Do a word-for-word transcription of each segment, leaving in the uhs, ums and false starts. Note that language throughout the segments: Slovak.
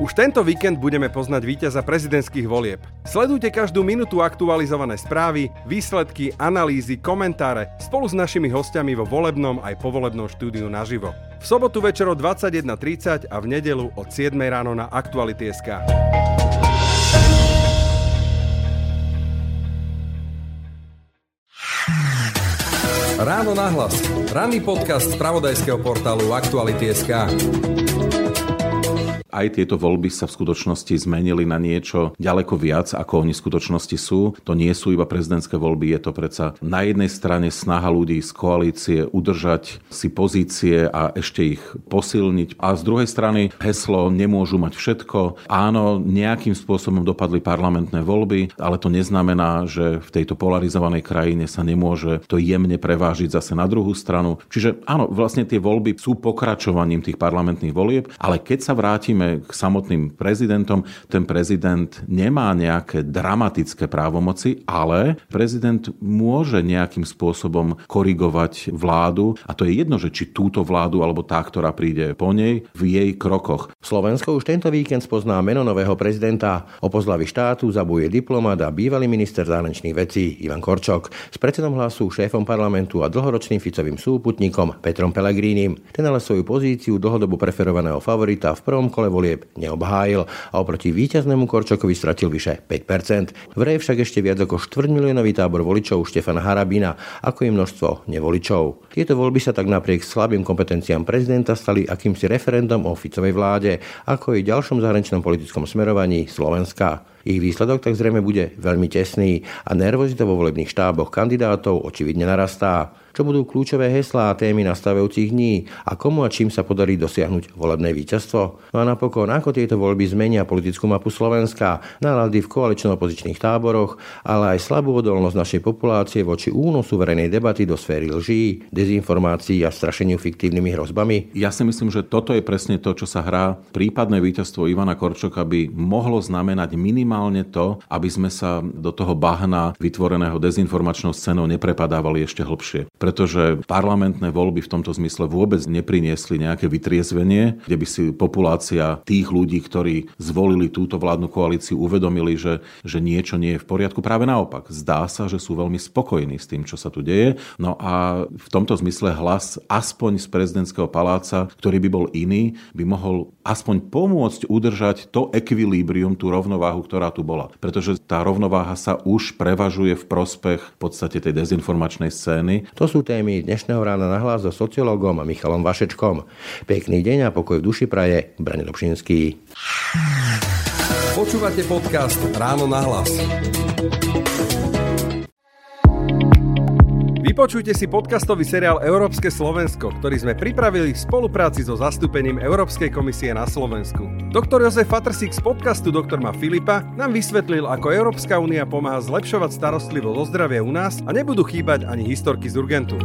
Už tento víkend budeme poznať víťaza prezidentských volieb. Sledujte každú minútu aktualizované správy, výsledky, analýzy, komentáre spolu s našimi hostiami vo volebnom aj povolebnom štúdiu naživo. V sobotu večer o dvadsaťjeden tridsať a v nedeľu od siedmej ráno na Aktuality bodka es ká. Ráno nahlas. Ranný podcast z spravodajského portálu Aktuality bodka es ká. Aj tieto voľby sa v skutočnosti zmenili na niečo ďaleko viac, ako oni v skutočnosti sú. To nie sú iba prezidentské voľby, je to predsa na jednej strane snaha ľudí z koalície udržať si pozície a ešte ich posilniť. A z druhej strany heslo nemôžu mať všetko. Áno, nejakým spôsobom dopadli parlamentné voľby, ale to neznamená, že v tejto polarizovanej krajine sa nemôže to jemne prevážiť zase na druhú stranu. Čiže áno, vlastne tie voľby sú pokračovaním tých parlamentných volieb, ale keď sa vrátime k samotným prezidentom, ten prezident nemá nejaké dramatické právomoci, ale prezident môže nejakým spôsobom korigovať vládu a to je jedno, že či túto vládu alebo tá, ktorá príde po nej, v jej krokoch. Slovensko už tento víkend spozná meno nového prezidenta. O pozdraví štátu zabuje diplomat a bývalý minister zahraničných vecí Ivan Korčok s predsedom Hlasu, šéfom parlamentu a dlhoročným Ficovým súputníkom Petrom Pellegrinim. Ten ale svoju pozíciu dlhodobo preferovaného favorita v prvom kole volieb neobhájil a oproti víťaznému Korčokovi stratil vyše päť percent. Vraj však ešte viac ako štvrťmiliónový tábor voličov Štefana Harabina, ako i množstvo nevoličov. Tieto voľby sa tak napriek slabým kompetenciám prezidenta stali akýmsi referendum o Ficovej vláde, ako i ďalšom zahraničnom politickom smerovaní Slovenska. Ich výsledok tak zrejme bude veľmi tesný a nervozita vo volebných štáboch kandidátov očividne narastá. Čo budú kľúčové heslá a témy nastavujúcich dní a komu a čím sa podarí dosiahnuť volebné víťazstvo? No a napokon, ako tieto voľby zmenia politickú mapu Slovenska, nálady v koalično-opozičných táboroch, ale aj slabú odolnosť našej populácie voči únosu verejnej debaty do sféry lží, dezinformácií a strašeniu fiktívnymi hrozbami? Ja si myslím, že toto je presne to, čo sa hrá. Prípadné víťazstvo Ivana Korčoka by mohlo znamenať minimálne to, aby sme sa do toho bahna vytvoreného dezinformačnou scénou neprepadávali ešte hlbšie. Pretože parlamentné voľby v tomto zmysle vôbec nepriniesli nejaké vytriezvenie, kde by si populácia tých ľudí, ktorí zvolili túto vládnu koalíciu, uvedomili, že, že niečo nie je v poriadku. Práve naopak, zdá sa, že sú veľmi spokojní s tým, čo sa tu deje. No a v tomto zmysle hlas aspoň z prezidentského paláca, ktorý by bol iný, by mohol aspoň pomôcť udržať to ekvilíbrium, tú rovnováhu, ktorá tu bola. Pretože tá rovnováha sa už prevažuje v prospech v podstate tej dezinformačnej scény. To sú témy dnešného rána na hlas so sociológom Michalom Vašečkom. Pekný deň a pokoj v duši praje Brane Dobšinský. Počúvate podcast Ráno na hlas. Vypočujte si podcastový seriál Európske Slovensko, ktorý sme pripravili v spolupráci so zastúpením Európskej komisie na Slovensku. Doktor Jozef Fatrsík z podcastu Doktor má Filipa nám vysvetlil, ako Európska únia pomáha zlepšovať starostlivosť o zdravie u nás a nebudú chýbať ani historky z urgentu.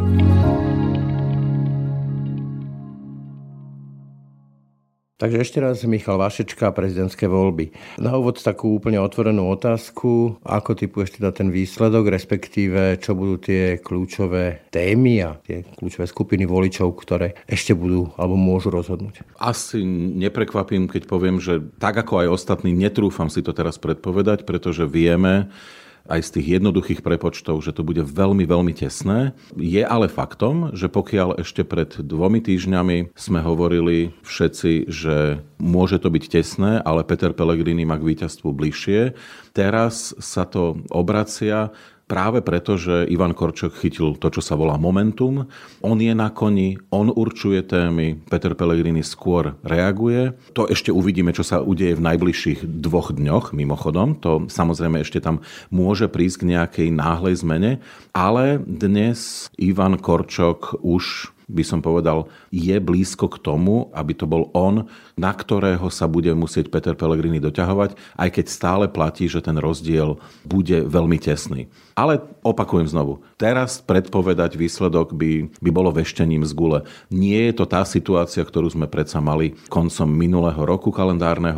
Takže ešte raz Michal Vašečka, prezidentské voľby. Na úvod takú úplne otvorenú otázku, ako typuješ teda ten výsledok, respektíve čo budú tie kľúčové témy a tie kľúčové skupiny voličov, ktoré ešte budú alebo môžu rozhodnúť? Asi neprekvapím, keď poviem, že tak ako aj ostatní, netrúfam si to teraz predpovedať, pretože vieme aj z tých jednoduchých prepočtov, že to bude veľmi, veľmi tesné. Je ale faktom, že pokiaľ ešte pred dvomi týždňami sme hovorili všetci, že môže to byť tesné, ale Peter Pellegrini má k víťazstvu bližšie, teraz sa to obracia práve preto, že Ivan Korčok chytil to, čo sa volá momentum. On je na koni, on určuje témy, Peter Pellegrini skôr reaguje. To ešte uvidíme, čo sa udeje v najbližších dvoch dňoch, mimochodom. To samozrejme ešte tam môže prísť k nejakej náhlej zmene, ale dnes Ivan Korčok už, by som povedal, je blízko k tomu, aby to bol on, na ktorého sa bude musieť Peter Pellegrini doťahovať, aj keď stále platí, že ten rozdiel bude veľmi tesný. Ale opakujem znovu, teraz predpovedať výsledok by, by bolo veštením z gule. Nie je to tá situácia, ktorú sme predsa mali koncom minulého roku kalendárneho,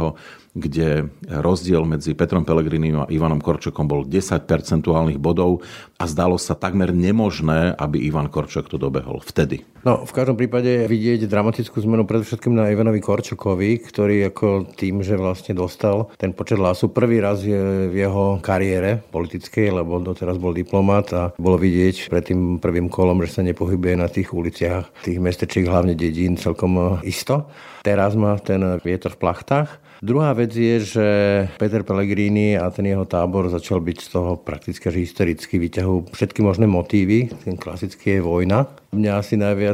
kde rozdiel medzi Petrom Pellegrinim a Ivanom Korčokom bol desať percentuálnych bodov a zdalo sa takmer nemožné, aby Ivan Korčok to dobehol vtedy. No, v každom prípade vidieť dramatickú zmenu predovšetkým na Ivanovi Korčokovi, ktorý ako tým, že vlastne dostal ten počet hlasov prvý raz je v jeho kariére politickej, lebo doteraz bol diplomat a bolo vidieť pred tým prvým kolom, že sa nepohybuje na tých uliciach, tých mestečiek, hlavne dedín, celkom isto. Teraz má ten vietor v plachtách. Druhá vec je, že Peter Pellegrini a ten jeho tábor začal byť z toho prakticky že hystericky, vyťahujú všetky možné motívy. Ten klasický je vojna. Mňa asi najviac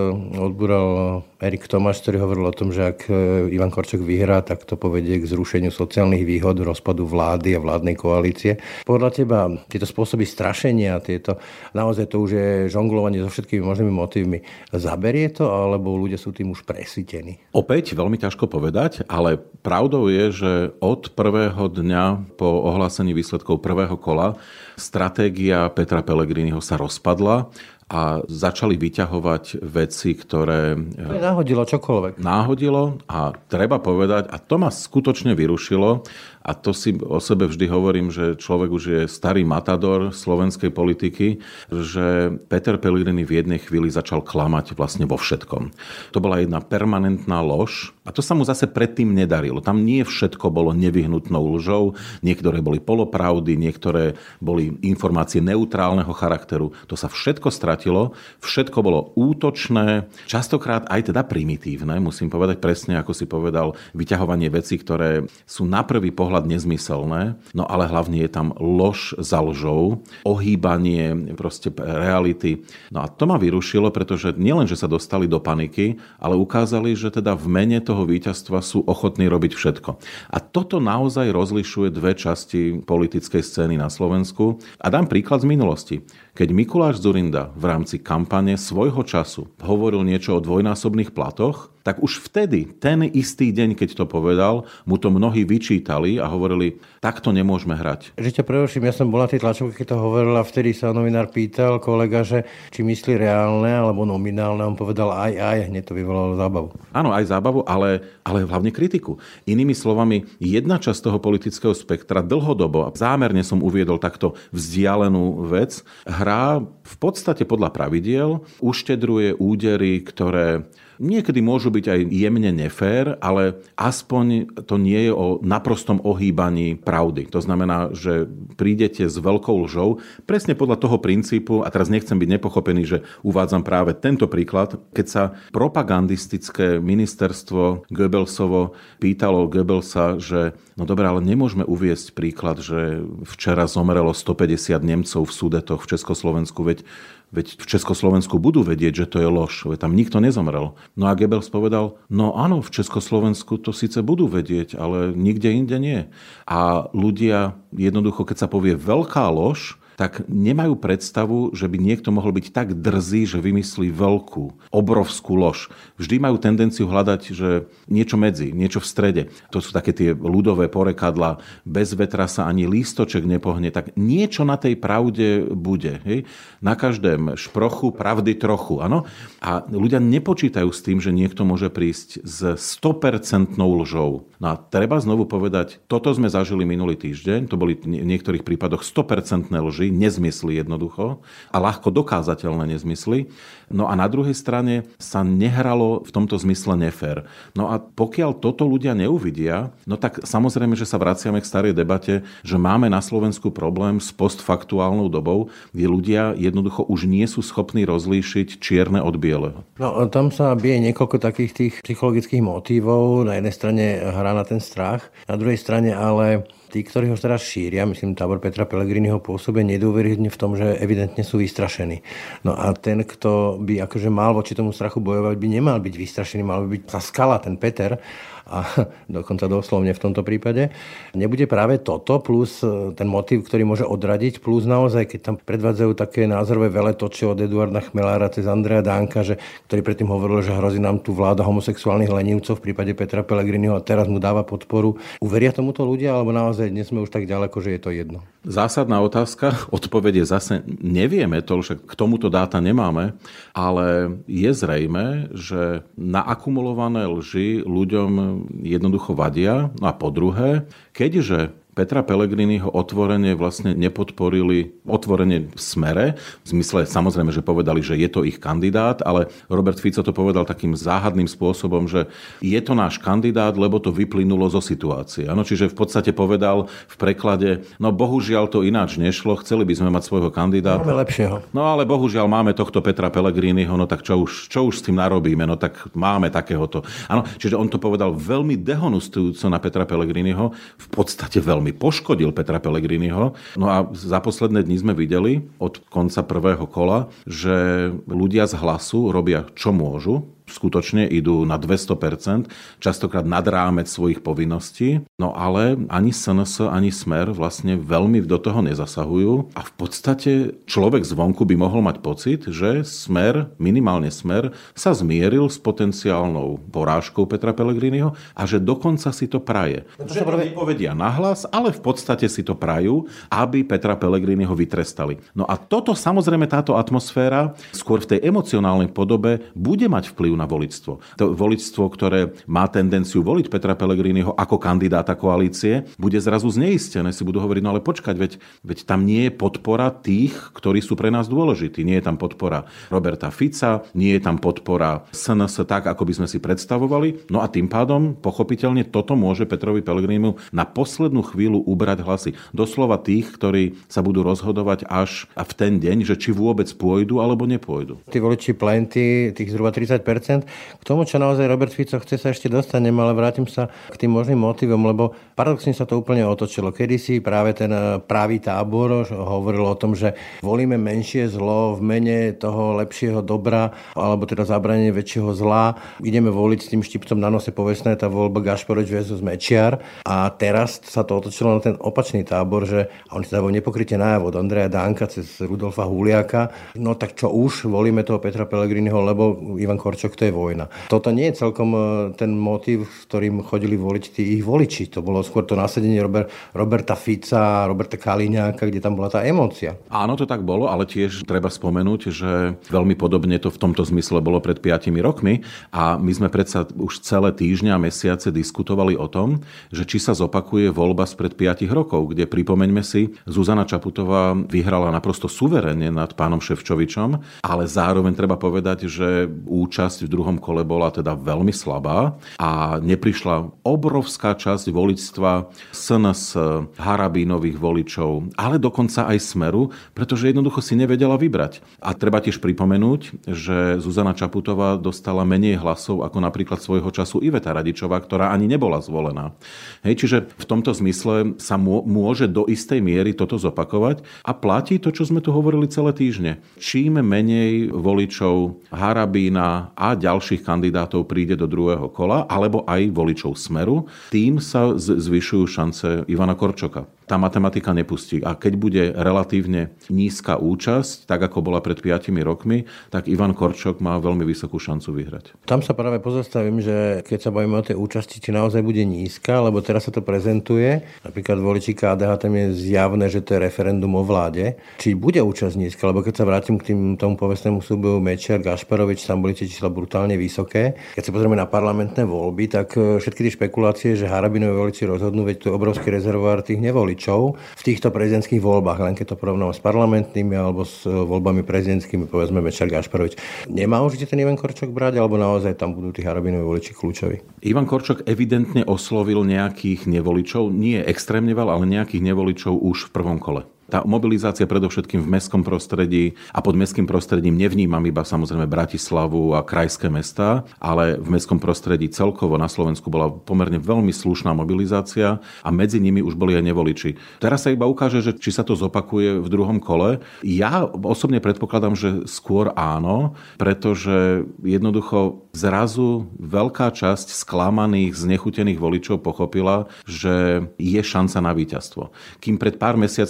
odbúral Erik Tomáš, ktorý hovoril o tom, že ak Ivan Korčok vyhrá, tak to povedie k zrušeniu sociálnych výhod, rozpadu vlády a vládnej koalície. Podľa teba tieto spôsoby strašenia, tieto, naozaj to už je žonglovanie so všetkými možnými motívmi. Zaberie to, alebo ľudia sú tým už presýtení? Opäť veľmi ťažko povedať, ale pravdou je, že od prvého dňa po ohlásení výsledkov prvého kola stratégia Petra Pellegriniho sa rozpadla a začali vyťahovať veci, ktoré... Náhodilo čokoľvek. Náhodilo a treba povedať, a to ma skutočne vyrušilo, a to si o sebe vždy hovorím, že človek už je starý matador slovenskej politiky, že Peter Pellegrini v jednej chvíli začal klamať vlastne vo všetkom. To bola jedna permanentná lož a to sa mu zase predtým nedarilo. Tam nie všetko bolo nevyhnutnou lžou, niektoré boli polopravdy, niektoré boli informácie neutrálneho charakteru. To sa všetko stratilo, všetko bolo útočné, častokrát aj teda primitívne, musím povedať presne, ako si povedal, vyťahovanie vecí, ktoré sú na prvý pohľad nezmyselné, no ale hlavne je tam lož za lžou, ohýbanie proste reality. No a to ma vyrušilo, pretože nielen, že sa dostali do paniky, ale ukázali, že teda v mene toho víťazstva sú ochotní robiť všetko. A toto naozaj rozlišuje dve časti politickej scény na Slovensku. A dám príklad z minulosti. Keď Mikuláš Dzurinda v rámci kampane svojho času hovoril niečo o dvojnásobných platoch, tak už vtedy, ten istý deň, keď to povedal, mu to mnohí vyčítali a hovorili, takto nemôžeme hrať. Že ťa preruším, ja som bol na tej tlačovke, keď to hovoril a vtedy sa novinár pýtal kolega, že či myslí reálne alebo nominálne. On povedal aj, aj, hneď to vyvolalo zábavu. Áno, aj zábavu, ale, ale hlavne kritiku. Inými slovami, jedna časť toho politického spektra dlhodobo, a zámerne som uviedol takto vzdialenú vec, hrá v podstate podľa pravidiel, uštedruje údery, ktoré niekedy môžu byť aj jemne nefér, ale aspoň to nie je o naprostom ohýbaní pravdy. To znamená, že prídete s veľkou lžou, presne podľa toho princípu, a teraz nechcem byť nepochopený, že uvádzam práve tento príklad, keď sa propagandistické ministerstvo Goebbelsovo pýtalo Goebbelsa, že no dobré, ale nemôžeme uviesť príklad, že včera zomrelo stopäťdesiat Nemcov v Sudetoch v Československu, veď Veď v Československu budú vedieť, že to je lož. Veď tam nikto nezomrel. No a Goebbels povedal, no áno, v Československu to síce budú vedieť, ale nikde inde nie. A ľudia jednoducho, keď sa povie veľká lož, tak nemajú predstavu, že by niekto mohol byť tak drzý, že vymyslí veľkú, obrovskú lož. Vždy majú tendenciu hľadať, že niečo medzi, niečo v strede. To sú také tie ľudové porekadlá, bez vetra sa ani lístoček nepohne, tak niečo na tej pravde bude. Hej? Na každém šprochu pravdy trochu. Áno? A ľudia nepočítajú s tým, že niekto môže prísť s sto percent lžou. No a treba znovu povedať, toto sme zažili minulý týždeň, to boli v niektorých prípadoch sto percent lži, nezmysly jednoducho a ľahko dokázateľné nezmysly. No a na druhej strane sa nehralo v tomto zmysle nefér. No a pokiaľ toto ľudia neuvidia, no tak samozrejme, že sa vraciame k starej debate, že máme na Slovensku problém s postfaktuálnou dobou, kde ľudia jednoducho už nie sú schopní rozlíšiť čierne od bieleho. No tam sa bije niekoľko takých tých psychologických motívov. Na jednej strane hrá na ten strach, na druhej strane ale tí, ktorí ho teraz šíria, myslím, tábor Petra Pellegriniho pôsobia nedôveryhodne v tom, že evidentne sú vystrašení. No a ten, kto by akože mal voči tomu strachu bojovať, by nemal byť vystrašený, mal by byť tá skala, ten Peter, a dokonca doslovne v tomto prípade. Nebude práve toto, plus ten motív, ktorý môže odradiť, plus naozaj, keď tam predvádzajú také názorové veletoče od Eduarda Chmelára cez Andreja Danka, že, ktorý predtým hovoril, že hrozí nám tu vláda homosexuálnych lenivcov v prípade Petra Pellegriniho a teraz mu dáva podporu. Uveria tomuto ľudia, alebo naozaj dnes sme už tak ďaleko, že je to jedno? Zásadná otázka, Odpovede zase nevieme, to však k tomuto dáta nemáme, ale je zrejme, že naakumulované lži ľuďom jednoducho vadia. No a po druhé, keďže Petra Pellegriniho otvorene vlastne nepodporili otvorene v Smere. V zmysle samozrejme, že povedali, že je to ich kandidát, ale Robert Fico to povedal takým záhadným spôsobom, že je to náš kandidát, lebo to vyplynulo zo situácie. Ano, čiže v podstate povedal v preklade, no bohužiaľ to ináč nešlo, chceli by sme mať svojho kandidáta. Máme lepšieho. No ale bohužiaľ máme tohto Petra Pellegriniho, no tak čo už, čo už s tým narobíme, no tak máme takéhoto. Áno, čiže on to povedal veľmi dehonestujúco na Petra Pellegriniho, v podstate veľmi poškodil Petra Pellegriniho. No a za posledné dni sme videli od konca prvého kola, že ľudia z Hlasu robia čo môžu. Skutočne idú na dvesto percent, častokrát nad rámec svojich povinností. No ale ani es en es, ani Smer vlastne veľmi do toho nezasahujú a v podstate človek zvonku by mohol mať pocit, že Smer, minimálne Smer, sa zmieril s potenciálnou porážkou Petra Pellegriniho a že dokonca si to praje. To že to nepovedia nahlas, ale v podstate si to prajú, aby Petra Pellegriniho vytrestali. No a toto samozrejme táto atmosféra skôr v tej emocionálnej podobe bude mať vplyv na voličstvo. To voličstvo, ktoré má tendenciu voliť Petra Pellegriniho ako kandidáta koalície, bude zrazu zneistené. Si budú hovoriť, no ale počkať, veď, veď tam nie je podpora tých, ktorí sú pre nás dôležití. Nie je tam podpora Roberta Fica, nie je tam podpora es en es tak, ako by sme si predstavovali. No a tým pádom, pochopiteľne, toto môže Petrovi Pellegrinimu na poslednú chvíľu ubrať hlasy. Doslova tých, ktorí sa budú rozhodovať až v ten deň, že či vôbec pôjdu alebo nepôjdu. Tí voliči plenty, tých zhruba tridsať percent. K tomu, čo naozaj Robert Fico chce, sa ešte dostanem, ale vrátim sa k tým možným motivom, lebo paradoxne sa to úplne otočilo. Kedysi práve ten pravý tábor hovoril o tom, že volíme menšie zlo v mene toho lepšieho dobra, alebo teda zabranie väčšieho zla. Ideme voliť s tým štipcom na nose povestné, tá voľba Gašparovič versus Mečiar. A teraz sa to otočilo na ten opačný tábor, že a oni sa dávajú nepokryte najavo od Ondreja Danka cez Rudolfa Huliaka. No tak čo už, volíme toho Petra Pellegriniho, lebo Ivan Korčok to je vojna. Toto nie je celkom ten motív, s ktorým chodili voliť tí ich voliči. To bolo skôr to nasadenie Robert, Roberta Fica, Roberta Kaliňáka, kde tam bola tá emócia. Áno, to tak bolo, ale tiež treba spomenúť, že veľmi podobne to v tomto zmysle bolo pred piatimi rokmi a my sme predsa už celé týždňa a mesiace diskutovali o tom, že či sa zopakuje voľba spred piatich rokov, kde pripomeňme si, Zuzana Čaputová vyhrala naprosto suverene nad pánom Šefčovičom, ale zároveň treba povedať, že účasť v druhom kole bola teda veľmi slabá a neprišla obrovská časť voličstva es en es, Harabínových voličov, ale dokonca aj Smeru, pretože jednoducho si nevedela vybrať. A treba tiež pripomenúť, že Zuzana Čaputová dostala menej hlasov ako napríklad svojho času Iveta Radičová, ktorá ani nebola zvolená. Hej, čiže v tomto zmysle sa môže do istej miery toto zopakovať a platí to, čo sme tu hovorili celé týždne. Čím menej voličov Harabína a ďalších kandidátov príde do druhého kola, alebo aj voličov Smeru, tým sa zvyšujú šance Ivana Korčoka. Tá matematika nepustí. A keď bude relatívne nízka účasť, tak ako bola pred piatimi rokmi, tak Ivan Korčok má veľmi vysokú šancu vyhrať. Tam sa práve pozastavím, že keď sa bavíme o tej účasti, či naozaj bude nízka, lebo teraz sa to prezentuje. Napríklad voliči ká dé há, tam je zjavné, že to je referendum o vláde. Či bude účasť nízka, lebo keď sa vrátim k tým, tomu povestnému súboju Mečiar, Gašparovič, tam boli tie čísla brutálne vysoké. Keď sa pozrieme na parlamentné voľby, tak všetky tie špekulácie, že Harabinovi voliči rozhodnú, veď to je obrovský rezervoár tých nevoličov v týchto prezidentských voľbách, len keď to porovnám s parlamentnými alebo s voľbami prezidentskými, povedzme Mečiar, Gašparovič. Nemá určite ten Ivan Korčok brať, alebo naozaj tam budú tí Harabinovi voliči kľúčoví? Ivan Korčok evidentne oslovil nejakých nevoličov, nie extrémne veľa, ale nejakých nevoličov už v prvom kole. Tá mobilizácia predovšetkým v mestskom prostredí a pod mestským prostredím nevnímam iba samozrejme Bratislavu a krajské mestá, ale v mestskom prostredí celkovo na Slovensku bola pomerne veľmi slušná mobilizácia a medzi nimi už boli aj nevoliči. Teraz sa iba ukáže, že či sa to zopakuje v druhom kole. Ja osobne predpokladám, že skôr áno, pretože jednoducho zrazu veľká časť sklamaných, znechutených voličov pochopila, že je šanca na víťazstvo. Kým pred pár mesiacmi to vyzerá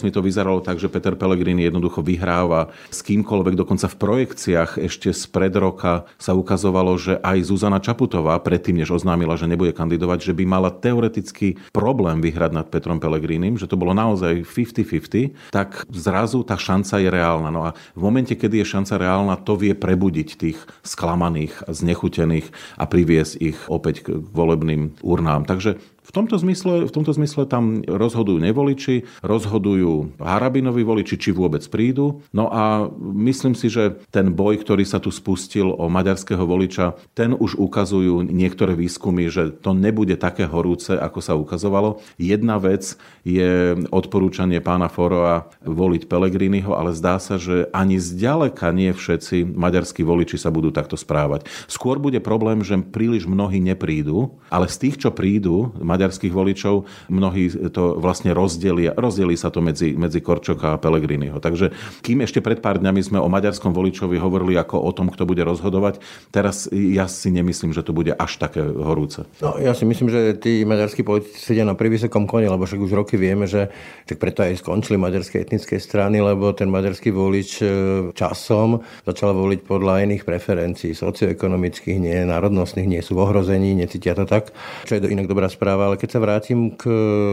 vyzeralo tak, že Peter Pellegrini jednoducho vyhráva s kýmkoľvek, dokonca v projekciách ešte spred roka sa ukazovalo, že aj Zuzana Čaputová, predtým než oznámila, že nebude kandidovať, že by mala teoreticky problém vyhrať nad Petrom Pellegrinim, že to bolo naozaj päťdesiat päťdesiat, tak zrazu tá šanca je reálna. No a v momente, kedy je šanca reálna, to vie prebudiť tých sklamaných, znechutených a priviesť ich opäť k volebným urnám. Takže v tomto zmysle, v tomto zmysle tam rozhodujú nevoliči, rozhodujú Harabinovi voliči, či vôbec prídu. No a myslím si, že ten boj, ktorý sa tu spustil o maďarského voliča, ten už ukazujú niektoré výskumy, že to nebude také horúce, ako sa ukazovalo. Jedna vec je odporúčanie pána Foroa voliť Pellegriniho, ale zdá sa, že ani zďaleka nie všetci maďarskí voliči sa budú takto správať. Skôr bude problém, že príliš mnohí neprídu, ale z tých, čo prídu, maďarských voličov, mnohí to vlastne rozdelia. Rozdelí sa to medzi, medzi Korčoka a Pellegriniho. Takže kým ešte pred pár dňami sme o maďarskom voličovi hovorili ako o tom, kto bude rozhodovať, teraz ja si nemyslím, že to bude až také horúce. No, ja si myslím, že tí maďarskí politici sedia na privysokom koni, lebo však už roky vieme, že tak preto aj skončili maďarské etnické strany, lebo ten maďarský volič časom začal voliť podľa iných preferencií, socioekonomických, nie národnostných, nie sú v ohrození, necítia to tak, čo je inak dobrá správa. Ale keď sa vrátim k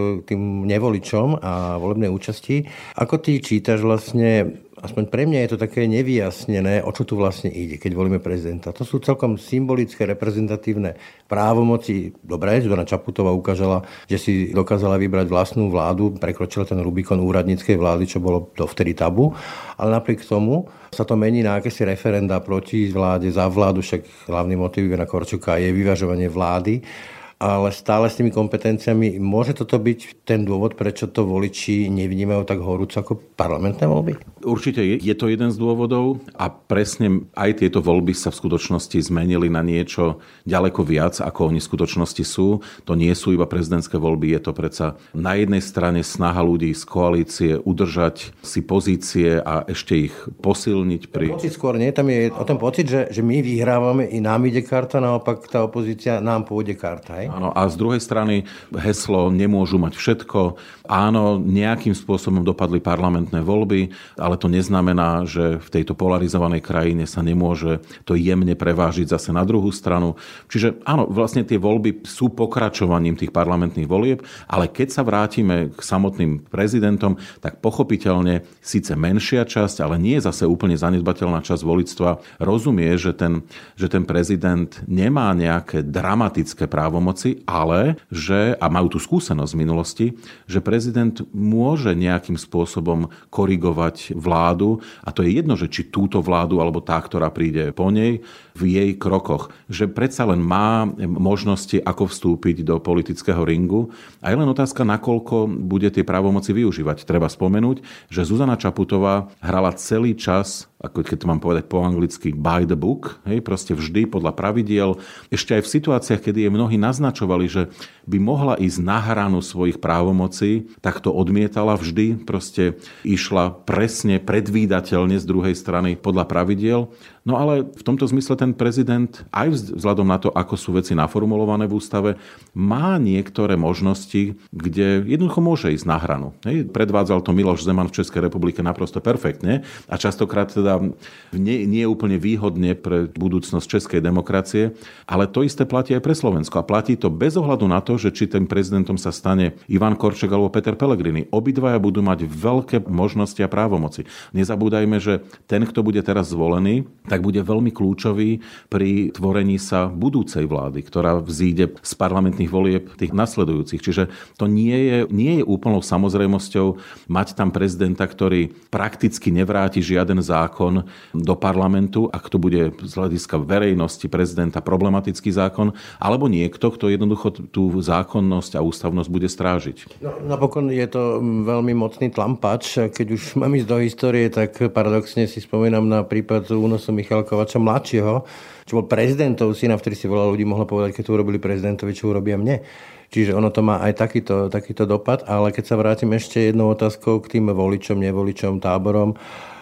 tým nevoličom a volebnej účasti, ako ty čítaš vlastne, aspoň pre mňa je to také nevyjasnené, o čo tu vlastne ide, keď volíme prezidenta. To sú celkom symbolické, reprezentatívne právomoci. Dobre, Zuzana Čaputová ukázala, že si dokázala vybrať vlastnú vládu, prekročila ten Rubikon úradníckej vlády, čo bolo dovtedy tabu. Ale napriek tomu sa to mení na akési referenda proti vláde, za vládu, však hlavný motív Ivana Korčoka je vyvažovanie vlády. Ale stále s tými kompetenciami môže toto byť ten dôvod, prečo to voliči nevnímajú tak horúco ako parlamentné voľby? Určite je, je to jeden z dôvodov a presne aj tieto voľby sa v skutočnosti zmenili na niečo ďaleko viac, ako oni v skutočnosti sú. To nie sú iba prezidentské voľby, je to predsa na jednej strane snaha ľudí z koalície udržať si pozície a ešte ich posilniť. Pri... Pocit skôr nie, tam je o ten pocit, že, že my vyhrávame i nám ide karta, naopak tá opozícia nám pôjde karta, hej? Áno, a z druhej strany heslo nemôžu mať všetko. Áno, nejakým spôsobom dopadli parlamentné voľby, ale to neznamená, že v tejto polarizovanej krajine sa nemôže to jemne prevážiť zase na druhú stranu. Čiže áno, vlastne tie voľby sú pokračovaním tých parlamentných volieb, ale keď sa vrátime k samotným prezidentom, tak pochopiteľne síce menšia časť, ale nie zase úplne zanedbateľná časť voličstva rozumie, že ten, že ten prezident nemá nejaké dramatické právomoci, ale že, a majú tú skúsenosť z minulosti, že prezident môže nejakým spôsobom korigovať vládu a to je jedno, že či túto vládu alebo tá, ktorá príde po nej, v jej krokoch. Že predsa len má možnosti, ako vstúpiť do politického ringu a je len otázka, nakoľko bude tie právomoci využívať. Treba spomenúť, že Zuzana Čaputová hrala celý čas, ako keď to mám povedať po anglicky, by the book, hej, proste vždy podľa pravidiel, ešte aj v situáciách, kedy je mnohí naznačovali, že by mohla ísť na hranu svojich právomocí, tak to odmietala vždy, proste išla presne, predvídateľne z druhej strany podľa pravidiel. No ale v tomto zmysle ten prezident, aj vzhľadom na to, ako sú veci naformulované v ústave, má niektoré možnosti, kde jednoducho môže ísť na hranu. Hej, predvádzal to Miloš Zeman v Českej republike naprosto perfektne a častokrát teda nie, nie úplne výhodne pre budúcnosť českej demokracie, ale to isté platí aj pre Slovensko. A platí to bez ohľadu na to, že či tým prezidentom sa stane Ivan Korčok alebo Peter Pellegrini. Obidvaja budú mať veľké možnosti a právomoci. Nezabúdajme, že ten, kto bude teraz zvolený, tak bude veľmi kľúčový pri tvorení sa budúcej vlády, ktorá vzíde z parlamentných volieb tých nasledujúcich. Čiže to nie je, nie je úplnou samozrejmosťou mať tam prezidenta, ktorý prakticky nevráti žiaden zákon do parlamentu, ak to bude z hľadiska verejnosti prezidenta problematický zákon, alebo niekto, kto jednoducho tú zákonnosť a ústavnosť bude strážiť. No, napokon je to veľmi mocný tlampač. Keď už mám ísť do histórie, tak paradoxne si spomínam na prípad únosu Michala Kovača mladšieho, čo bol prezidentov syna, vtedy si veľa ľudí mohlo povedať, keď to urobili prezidentovi, čo urobia mne. Čiže ono to má aj takýto, takýto dopad, ale keď sa vrátim ešte jednou otázkou k tým voličom, nevoličom, táborom,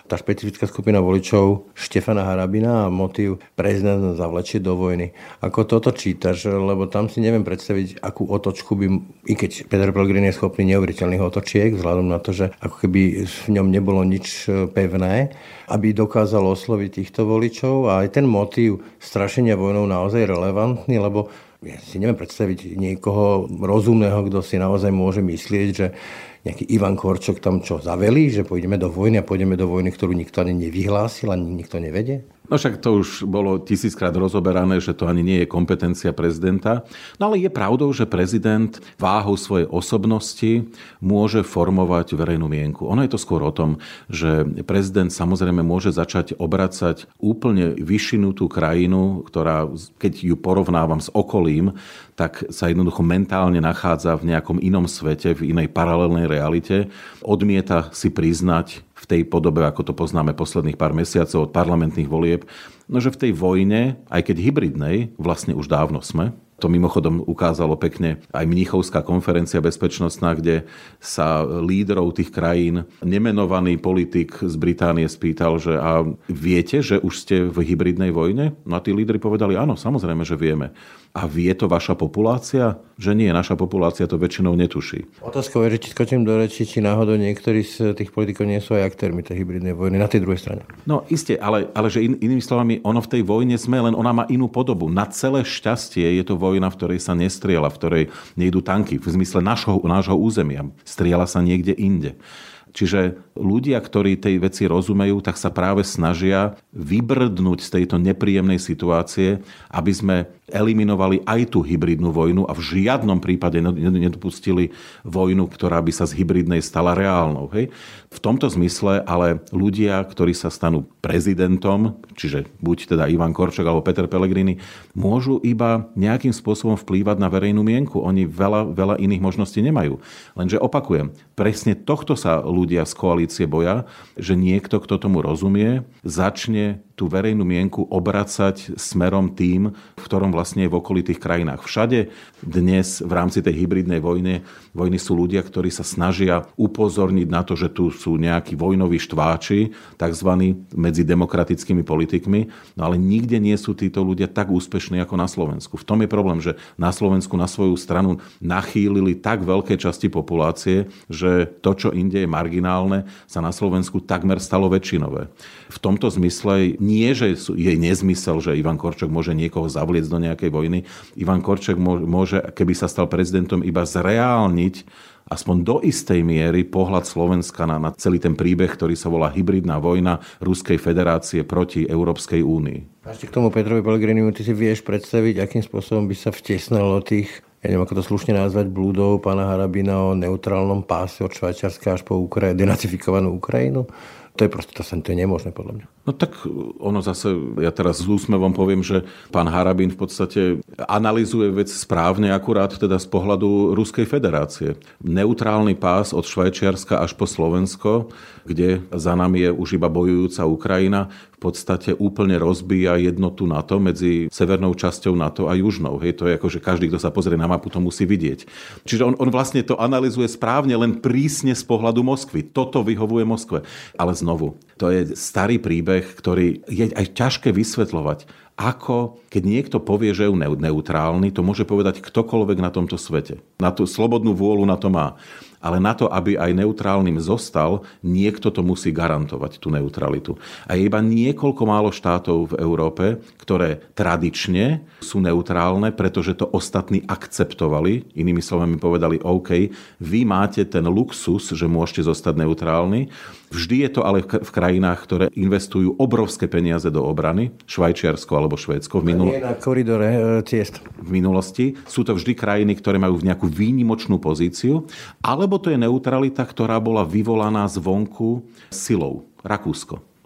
tá špecifická skupina voličov Štefana Harabina a motív prezident zavlečie do vojny. Ako toto čítaš, lebo tam si neviem predstaviť, akú otočku by, i keď Peter Pellegrini je schopný neuveriteľných otočiek, vzhľadom na to, že ako keby v ňom nebolo nič pevné, aby dokázal osloviť týchto voličov. A aj ten motív strašenia vojnou naozaj relevantný, lebo ja si neviem predstaviť niekoho rozumného, kto si naozaj môže myslieť, že nejaký Ivan Korčok tam čo zavelí, že pôjdeme do vojny a pôjdeme do vojny, ktorú nikto ani nevyhlásil, ani nikto nevedie? No však to už bolo tisíckrát rozoberané, že to ani nie je kompetencia prezidenta. No ale je pravdou, že prezident váhou svojej osobnosti môže formovať verejnú mienku. Ono je to skôr o tom, že prezident samozrejme môže začať obracať úplne vyšinutú krajinu, ktorá, keď ju porovnávam s okolím, tak sa jednoducho mentálne nachádza v nejakom inom svete, v inej paralelnej realite. Odmieta si priznať v tej podobe, ako to poznáme posledných pár mesiacov od parlamentných volieb, no že v tej vojne, aj keď hybridnej, vlastne už dávno sme. To mimochodom ukázalo pekne aj Mníchovská konferencia bezpečnostná, kde sa lídrov tých krajín nemenovaný politik z Británie spýtal, že a viete, že už ste v hybridnej vojne? No a tí lídri povedali, áno, samozrejme, že vieme. A vie to vaša populácia? Že nie, naša populácia to väčšinou netuší. Otázkou je, že či skočím do reči, či náhodou niektorí z tých politikov nie sú aj aktérmi tej hybridnej vojny na tej druhej strane. No iste, ale, ale že in, inými slovami, ono v tej vojne sme, len ona má inú podobu. Na celé šťastie je to vojna, v ktorej sa nestrieľa, v ktorej nejdú tanky, v zmysle nášho, nášho územia. Strieľa sa niekde inde. Čiže ľudia, ktorí tej veci rozumejú, tak sa práve snažia vybrdnúť z tejto nepríjemnej situácie, aby sme eliminovali aj tú hybridnú vojnu a v žiadnom prípade nedopustili vojnu, ktorá by sa z hybridnej stala reálnou. Hej? V tomto zmysle ale ľudia, ktorí sa stanú prezidentom, čiže buď teda Ivan Korčok alebo Peter Pellegrini, môžu iba nejakým spôsobom vplývať na verejnú mienku. Oni veľa, veľa iných možností nemajú. Lenže opakujem, presne tohto sa ľudia z koalície boja, že niekto, kto tomu rozumie, začne tú verejnú mienku obracať smerom tým, v ktorom vlastne je v okolitých krajinách. Všade dnes v rámci tej hybridnej vojny, vojny sú ľudia, ktorí sa snažia upozorniť na to, že tu sú nejakí vojnoví štváči, takzvaní medzi demokratickými politikmi, no ale nikde nie sú títo ľudia tak úspešní ako na Slovensku. V tom je problém, že na Slovensku na svoju stranu nachýlili tak veľké časti populácie, že to, čo inde je marginálne, sa na Slovensku takmer stalo väčšinové. V tomto zmysle nie, že je nezmysel, že Ivan Korčok môže niekoho zavliecť do nejakej vojny. Ivan Korčok môže, keby sa stal prezidentom, iba zreálniť aspoň do istej miery pohľad Slovenska na, na celý ten príbeh, ktorý sa volá hybridná vojna Ruskej federácie proti Európskej únii. A ešte k tomu Petrovi Pellegrinimu, ty si vieš predstaviť, akým spôsobom by sa vtesnalo tých, ja neviem, ako to slušne nazvať, blúdov pána Harabina o neutrálnom páse od Švajčiarska až po Ukra- denacifikovanú Ukrajinu? To je proste, to, sa, to je nemožné, podľa mňa. No tak ono zase, ja teraz s úsmevom poviem, že pán Harabin v podstate analyzuje vec správne, akurát teda z pohľadu Ruskej federácie. Neutrálny pás od Švajčiarska až po Slovensko, kde za nami je už iba bojujúca Ukrajina, v podstate úplne rozbíja jednotu NATO medzi severnou časťou NATO a južnou. Hej, to je ako, že každý, kto sa pozrie na mapu, to musí vidieť. Čiže on, on vlastne to analyzuje správne, len prísne z pohľadu Moskvy. Toto vyhovuje Moskve. Ale znovu, to je starý príbeh, ktorý je aj ťažké vysvetľovať. Ako, keď niekto povie, že je neutrálny, to môže povedať ktokoľvek na tomto svete. Na tú slobodnú vôľu na to má. Ale na to, aby aj neutrálnym zostal, niekto to musí garantovať, tú neutralitu. A je iba niekoľko málo štátov v Európe, ktoré tradične sú neutrálne, pretože to ostatní akceptovali. Inými slovami povedali, OK, vy máte ten luxus, že môžete zostať neutrálni. Vždy je to ale v krajinách, ktoré investujú obrovské peniaze do obrany, Švajčiarsko alebo Švédsko. V, minul... na koridore ciest. v minulosti. Sú to vždy krajiny, ktoré majú nejakú výnimočnú pozíciu, ale Lebo to je neutralita, ktorá bola vyvolaná zvonku silou. Rakúsko.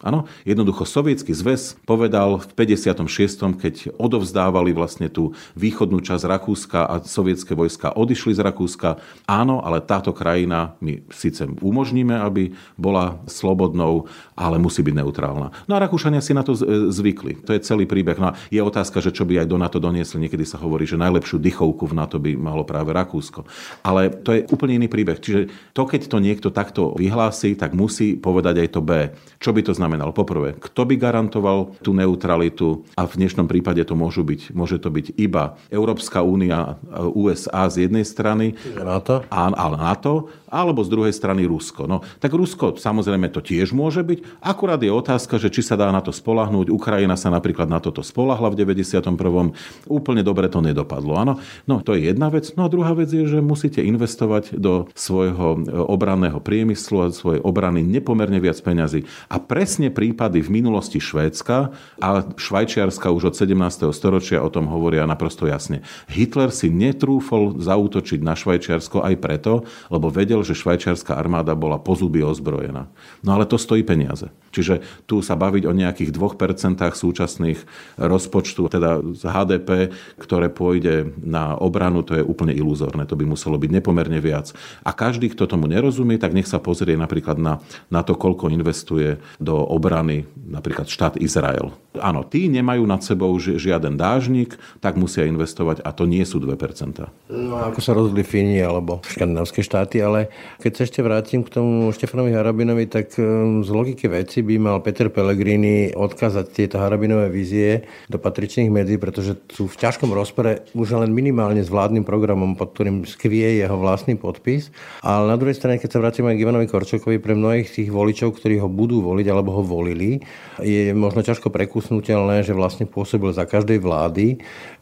Áno, jednoducho Sovietsky zväz povedal v päťdesiatom šiestom, keď odovzdávali vlastne tú východnú časť Rakúska a sovietské vojska odišli z Rakúska, áno, ale táto krajina my síce umožníme, aby bola slobodnou, ale musí byť neutrálna. No a Rakúšania si na to zvykli. To je celý príbeh. No a je otázka, že čo by aj do NATO doniesli. Niekedy sa hovorí, že najlepšiu dychovku v NATO by malo práve Rakúsko. Ale to je úplne iný príbeh. Čiže to, keď to niekto takto vyhlási, tak musí povedať aj to B. Čo by to znamenalo? Poprvé, kto by garantoval tú neutralitu a v dnešnom prípade to môžu byť, môže to byť iba Európska únia, ú es á z jednej strany, NATO, ale NATO, alebo z druhej strany Rusko. No, tak Rusko samozrejme to tiež môže byť. Akurát je otázka, že či sa dá na to spoľahnúť. Ukrajina sa napríklad na toto spoľahla v deväťdesiatom prvom. Úplne dobre to nedopadlo. Áno? No, to je jedna vec. No a druhá vec je, že musíte investovať do svojho obranného priemyslu a svojej obrany nepomerne viac peňazí. A presne prípady v minulosti Švédska a Švajčiarska už od sedemnásteho storočia o tom hovoria naprosto jasne. Hitler si netrúfol zaútočiť na Švajčiarsko aj preto, lebo vedel, že švajčiarska armáda bola po zuby ozbrojená. No ale to stojí peniaze. Čiže tu sa baviť o nejakých dvoch percentách súčasných rozpočtu, teda z há dé pé, ktoré pôjde na obranu, to je úplne iluzórne. To by muselo byť nepomerne viac. A každý, kto tomu nerozumie, tak nech sa pozrie napríklad na, na to, koľko investuje do obrany napríklad štát Izrael. Áno, tí nemajú nad sebou žiaden dážnik, tak musia investovať a to nie sú dve percentá. No ako sa rozhodli Fíni alebo škandinávské štáty, ale keď sa ešte vrátim k tomu Štefanovi Harabinovi, tak z logiky veci by mal Peter Pellegrini odkázať tieto Harabinové vízie do patričných médií, pretože sú v ťažkom rozpore už len minimálne s vládnym programom, pod ktorým skvie jeho vlastný podpis. Ale na druhej strane, keď sa vrátim aj k Ivanovi Korčokovi, pre mnohých tých voličov, ktorí ho budú voliť alebo ho volili, je možno ťažko prekusnutelné, že vlastne pôsobil za každej vlády,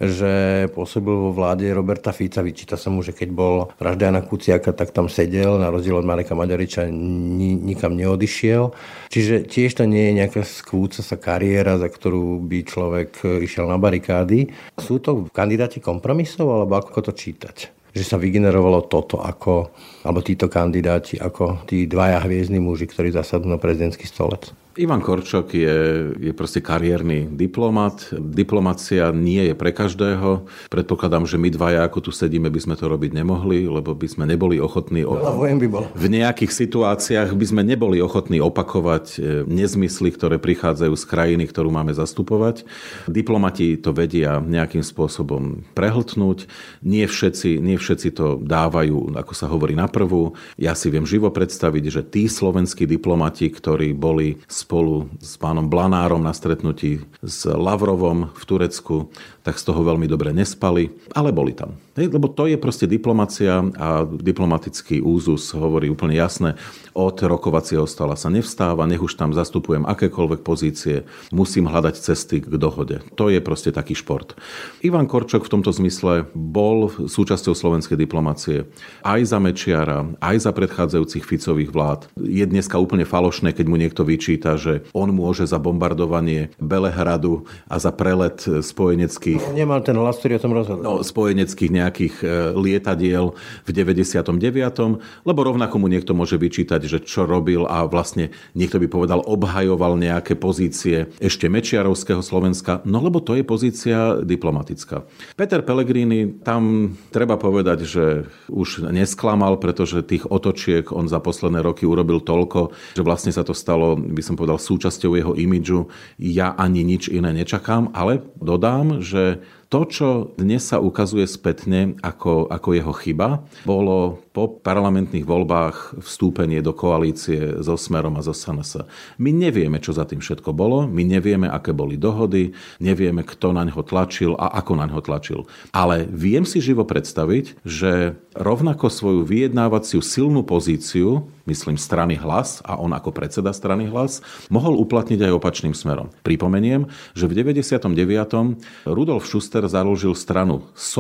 že pôsobil vo vláde Roberta Fica. Vyčíta sa mu, že keď bol vražda Jana Kuciaka, tak tam sedel, na rozdiel od Mareka Maďariča ni, nikam neodišiel. Čiže tiež to nie je nejaká skvúca sa kariéra, za ktorú by človek išiel na barikády. Sú to kandidáti kompromisov, alebo ako to čítať? Že sa vygenerovalo toto ako, alebo títo kandidáti ako tí dvaja hviezdni muži, ktorí zasadnú na prezidentský stolec? Ivan Korčok je, je proste kariérny diplomat. Diplomacia nie je pre každého. Predpokladám, že my dvaja, ako tu sedíme, by sme to robiť nemohli, lebo by sme neboli ochotní... O... by bol. V nejakých situáciách by sme neboli ochotní opakovať nezmysly, ktoré prichádzajú z krajiny, ktorú máme zastupovať. Diplomati to vedia nejakým spôsobom prehltnúť. Nie všetci, nie všetci to dávajú, ako sa hovorí, na prvú. Ja si viem živo predstaviť, že tí slovenskí diplomati, ktorí boli spolu s pánom Blanárom na stretnutí s Lavrovom v Turecku, tak z toho veľmi dobre nespali, ale boli tam. Lebo to je proste diplomacia a diplomatický úzus hovorí úplne jasné. Od rokovacieho stola sa nevstáva, nech už tam zastupujem akékoľvek pozície, musím hľadať cesty k dohode. To je proste taký šport. Ivan Korčok v tomto zmysle bol súčasťou slovenskej diplomacie aj za Mečiara, aj za predchádzajúcich Ficových vlád. Je dneska úplne falošné, keď mu niekto vyčíta, že on môže za bombardovanie Belehradu a za prelet spojeneckých... No, nemal ten hlas, ktorý o tom rozhodol. No, spojeneckých nejakých lietadiel v deväťdesiatom deviatom lebo rovnako mu niekto môže vyčítať, že čo robil a vlastne niekto by povedal, obhajoval nejaké pozície ešte mečiarovského Slovenska, no lebo to je pozícia diplomatická. Peter Pellegrini, tam treba povedať, že už nesklamal, pretože tých otočiek on za posledné roky urobil toľko, že vlastne sa to stalo, by som povedal, súčasťou jeho imidžu. Ja ani nič iné nečakám, ale dodám, že to, čo dnes sa ukazuje spätne ako, ako jeho chyba, bolo po parlamentných voľbách vstúpenie do koalície so Smerom a so es en es. My nevieme, čo za tým všetko bolo, my nevieme, aké boli dohody, nevieme, kto na ňo tlačil a ako na ňo tlačil. Ale viem si živo predstaviť, že rovnako svoju vyjednávaciu silnú pozíciu, myslím strany Hlas a on ako predseda strany Hlas, mohol uplatniť aj opačným smerom. Pripomeniem, že v deväťdesiatom deviatom Rudolf Schuster založil stranu es o pé,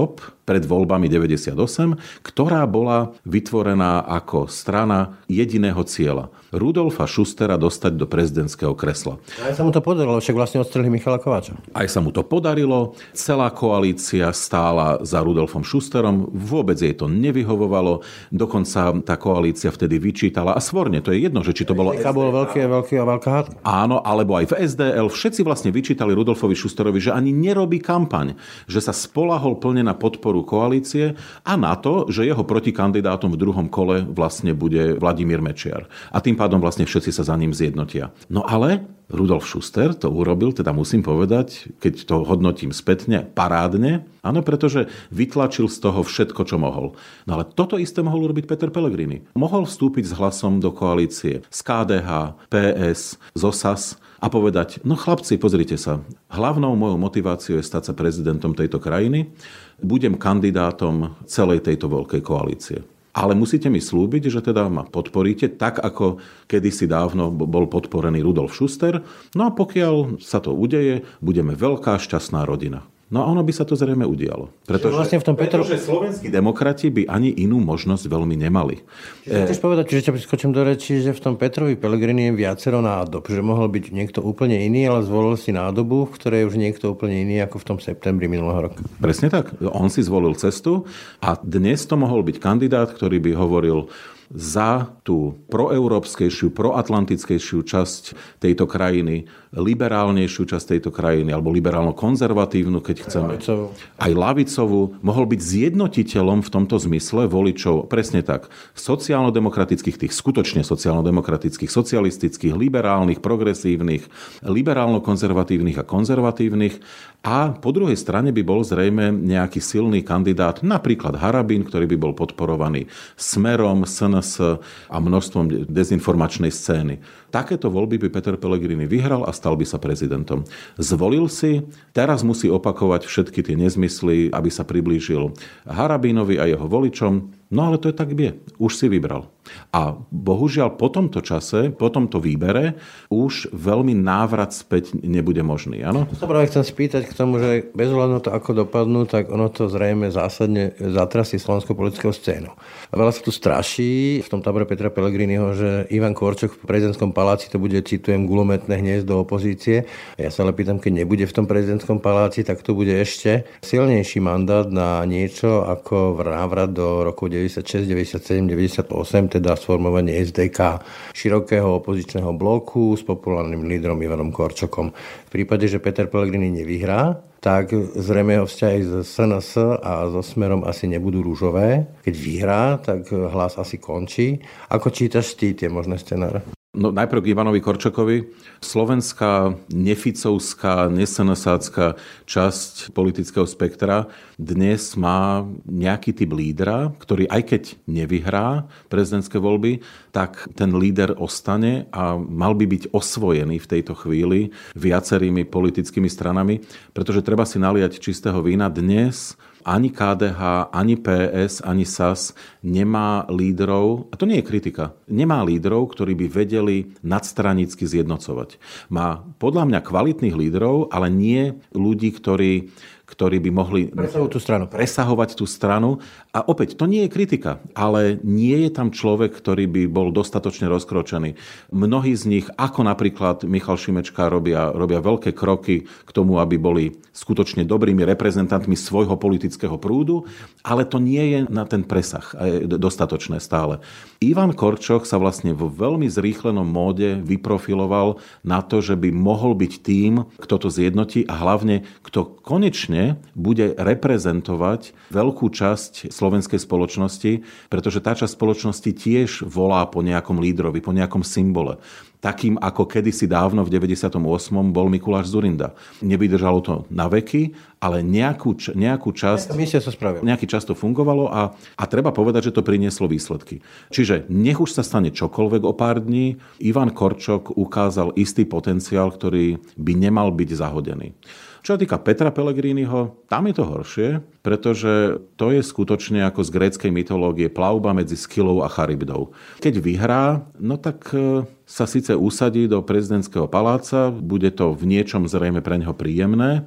pred voľbami deväťdesiatosem, ktorá bola vytvorená ako strana jediného cieľa. Rudolfa Schustera dostať do prezidentského kresla. Aj sa mu to podarilo, však vlastne odstrelili Michala Kováča. Aj sa mu to podarilo. Celá koalícia stála za Rudolfom Schusterom. Vôbec jej to nevyhovovalo. Dokonca tá koalícia vtedy vyčítala. A svorne, to je jedno, že či to bolo... Taká bolo veľké, veľké a veľká hádka. Áno, alebo aj v es dé el. Všetci vlastne vyčítali Rudolfovi Schusterovi, že ani nerobí kampaň. Že sa spolahol plne na podporu koalície a na to, že jeho protikandidátom v druhom kole vlastne bude Vladimír Mečiar. A tým pádom vlastne všetci sa za ním zjednotia. No ale Rudolf Schuster to urobil, teda musím povedať, keď to hodnotím spätne, parádne, áno, pretože vytlačil z toho všetko, čo mohol. No ale toto isté mohol urobiť Peter Pellegrini. Mohol vstúpiť s Hlasom do koalície z ká dé há, pé es, z o es a es a povedať, no chlapci, pozrite sa, hlavnou mojou motiváciou je stať sa prezidentom tejto krajiny, budem kandidátom celej tejto veľkej koalície. Ale musíte mi slúbiť, že teda ma podporíte tak, ako kedysi dávno bol podporený Rudolf Schuster. No a pokiaľ sa to udeje, budeme veľká šťastná rodina. No a ono by sa to zrejme udialo. Pretože, vlastne v tom Petro... pretože slovenskí demokrati by ani inú možnosť veľmi nemali. Chceš povedať, že ťa priskočím do reči, že v tom Petrovi Pellegrini je viacero nádob, že mohol byť niekto úplne iný, ale zvolil si nádobu, v ktorej je už niekto úplne iný ako v tom septembri minulého roka. Presne tak. On si zvolil cestu a dnes to mohol byť kandidát, ktorý by hovoril za tú proeurópskejšiu, proatlantickejšiu časť tejto krajiny, liberálnejšiu časť tejto krajiny, alebo liberálno-konzervatívnu, keď chceme. Lavicovú. Aj lavicovú. Mohol byť zjednotiteľom v tomto zmysle voličov, presne tak, sociálno-demokratických, tých skutočne sociálno-demokratických, socialistických, liberálnych, progresívnych, liberálno-konzervatívnych a konzervatívnych. A po druhej strane by bol zrejme nejaký silný kandidát, napríklad Harabin, ktorý by bol podporovaný Smerom, es en es a množstvom dezinformačnej scény. Takéto voľby by Peter Pellegrini vyhral a stal by sa prezidentom. Zvolil si, teraz musí opakovať všetky tie nezmysly, aby sa priblížil Harabinovi a jeho voličom. No ale to je tak bie. Už si vybral. A bohužiaľ po tomto čase, po tomto výbere už veľmi návrat späť nebude možný. Áno? To sa práve chcem spýtať k tomu, že bez ohľadu to, ako dopadnú, tak ono to zrejme zásadne zatrasí slovenskú politickú scénu. A veľa sa tu straší v tom tábore Petra Pellegriniho, že Ivan Korčok v prezidentskom paláci to bude, citujem, gulometné hniezdo opozície. A ja sa ale pýtam, keď nebude v tom prezidentskom paláci, tak to bude ešte silnejší mandát na niečo ako návrat do roku deväťdesiatšesť, deväťdesiatsedem, deväťdesiatosem, teda sformovanie es dé ká, širokého opozičného bloku s populárnym lídrom Ivanom Korčokom. V prípade, že Peter Pellegrini nevyhrá, tak zrejme jeho vzťahy z es en es a so Smerom asi nebudú rúžové. Keď vyhrá, tak Hlas asi končí. Ako čítaš ty tie možné scenáre? No najprv k Ivanovi Korčokovi. Slovenská neficovská, nesenesácká časť politického spektra dnes má nejaký typ lídra, ktorý aj keď nevyhrá prezidentské voľby, tak ten líder ostane a mal by byť osvojený v tejto chvíli viacerými politickými stranami, pretože treba si naliať čistého vína. Dnes ani ká dé há, ani pé es, ani es a es nemá lídrov, a to nie je kritika, nemá lídrov, ktorí by vedeli nadstranicky zjednocovať. Má podľa mňa kvalitných lídrov, ale nie ľudí, ktorí ktorí by mohli presahovať tú stranu. presahovať tú stranu. A opäť, to nie je kritika, ale nie je tam človek, ktorý by bol dostatočne rozkročený. Mnohí z nich, ako napríklad Michal Šimečka, robia, robia veľké kroky k tomu, aby boli skutočne dobrými reprezentantmi svojho politického prúdu, ale to nie je na ten presah dostatočné stále. Ivan Korčok sa vlastne vo veľmi zrýchlenom móde vyprofiloval na to, že by mohol byť tým, kto to zjednotí a hlavne, kto konečne bude reprezentovať veľkú časť slovenskej spoločnosti, pretože tá časť spoločnosti tiež volá po nejakom lídrovi, po nejakom symbole. Takým, ako kedysi dávno v deväťdesiatom ôsmom bol Mikuláš Dzurinda. Nevydržalo to na veky, ale nejakú, nejakú časť... Nejaký čas to fungovalo a, a treba povedať, že to prinieslo výsledky. Čiže nech už sa stane čokoľvek o pár dní, Ivan Korčok ukázal istý potenciál, ktorý by nemal byť zahodený. Čo sa týka Petra Pellegriniho, tam je to horšie, pretože to je skutočne ako z gréckej mytológie plavba medzi Skylou a Charybdou. Keď vyhrá, no tak sa síce usadí do prezidentského paláca, bude to v niečom zrejme pre neho príjemné,